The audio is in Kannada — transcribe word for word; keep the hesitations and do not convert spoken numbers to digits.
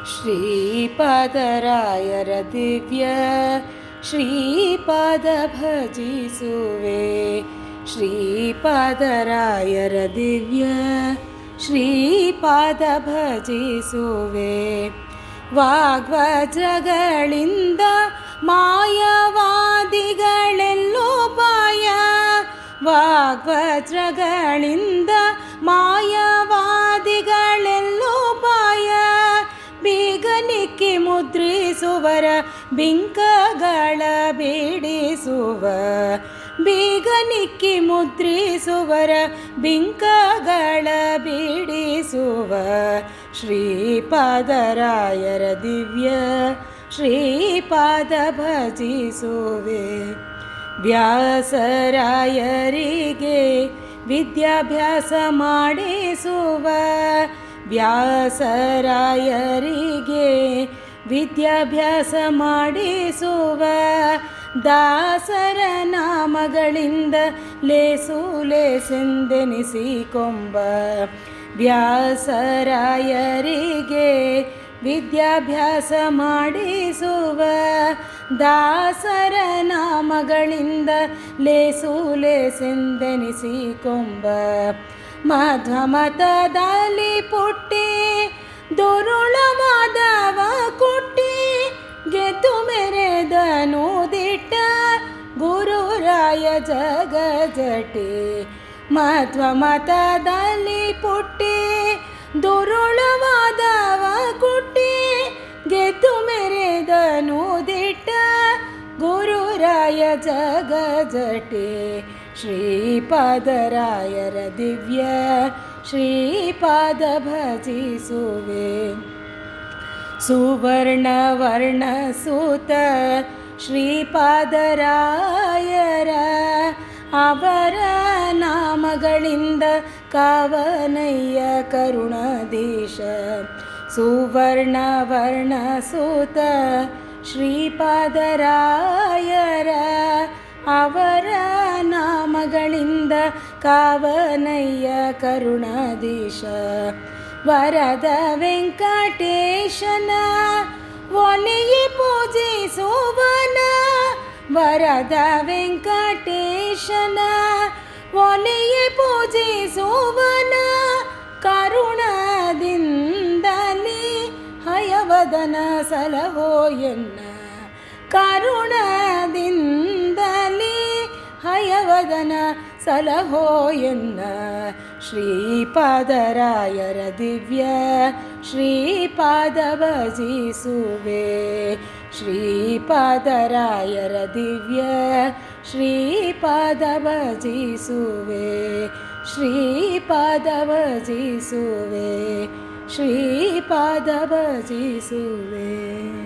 ಶ್ರೀಪಾದರಾಯರ ದಿವ್ಯ ಶ್ರೀಪಾದ ಭಜಿಸುವೆ. ಶ್ರೀಪಾದರಾಯರ ದಿವ್ಯ ಶ್ರೀಪಾದ ಭಜಿಸುವೆ. ವಾಗ್ವಜ್ರಗಳಿಂದ ಮಾಯವಾದಿಗಳೆಲ್ಲೋ ಪಾಯ. ವಾಗ್ವಜ್ರಗಳಿಂದ ಮಾಯವಾದಿಗಳೆಲ್ಲೋ ಪಾಯ. ಬೀಗನಿಕ್ಕಿ ಮುದ್ರಿಸುವರ ಬಿಂಕಗಳ ಬಿಡಿಸುವ. ಬೀಗನಿಕ್ಕಿ ಮುದ್ರಿಸುವರ ಬಿಂಕಗಳ ಬಿಡಿಸುವ. ಶ್ರೀಪಾದರಾಯರ ದಿವ್ಯ ಶ್ರೀಪಾದ ಭಜಿಸುವೆ. ವ್ಯಾಸರಾಯರಿಗೆ ವಿದ್ಯಾಭ್ಯಾಸ ಮಾಡಿಸುವ. ವ್ಯಾಸರಾಯರಿಗೆ ವಿದ್ಯಾಭ್ಯಾಸ ಮಾಡಿಸುವ. ದಾಸರ ನಾಮಗಳಿಂದ ಲೇಸು ಲೇಸೆಂದೆನಿಸಿಕೊಂಬ. ವ್ಯಾಸರಾಯರಿಗೆ ವಿದ್ಯಾಭ್ಯಾಸ ಮಾಡಿಸುವ. ದಾಸರ ನಾಮಗಳಿಂದ ಲೇಸು ಲೇಸೆಂದೆನಿಸಿಕೊಂಬ. ಮಧ್ವಮತದಲ್ಲಿ ಪುಟ್ಟಿ ದುರುಳವಾದವ ಕುಟ್ಟಿ. ಗೆದ್ದು ಮೆರೆದನು ದಿಟ್ಟ ಗುರುರಾಯ ಜಗಜಟಿ. ಮಧ್ವಮತದಲ್ಲಿ ಪುಟ್ಟಿ ದುರುಳವಾದವ ಕುಟ್ಟಿ. ಗೆದ್ದು ಮೆರೆದನು ದಿಟ್ಟ ಗುರುರಾಯ ಜಗಜಟಿ. ಶ್ರೀಪಾದರಾಯರ ದಿವ್ಯ ಶ್ರೀಪಾದ ಭಜಿಸುವೆ. ಸುವರ್ಣ ವರ್ಣ ಸೂತ ಶ್ರೀಪಾದರಾಯರ ಅವರ ನಾಮಗಳಿಂದ ಕಾವನಯ್ಯ ಕರುಣಾಧೀಶ. ಸುವರ್ಣ ವರ್ಣ ಸೂತ ಶ್ರೀಪಾದರಾಯರ ಅವರ ನಾಮಗಳಿಂದ ಕಾವನಯ್ಯ ಕರುಣಾಧೀಶ. ವರದ ವೆಂಕಟೇಶನ ಒಲಿಯಿ ಪೂಜಿಸುವನ. ವರದ ವೆಂಕಟೇಶನ ಒಲಿಯಿ ಪೂಜಿಸುವನ. ಕರುಣದಿಂದಲಿ ಹಯವದನ ಸಲಹೋ ಎನ್ನ. ಕರುಣದಿಂದಲಿ ಹಯವದನ ಸಲಹೋ ಎನ್ನ. ಶ್ರೀಪಾದರಾಯರ ದಿವ್ಯ ಶ್ರೀಪಾದ ಭಜಿಸುವೆ. ಶ್ರೀಪಾದರಾಯರ ದಿವ್ಯ ಶ್ರೀಪಾದ ಭಜಿಸುವೆ. ಶ್ರೀಪಾದ ಭಜಿಸುವೆ. ಶ್ರೀಪಾದ ಭಜಿಸುವೆ.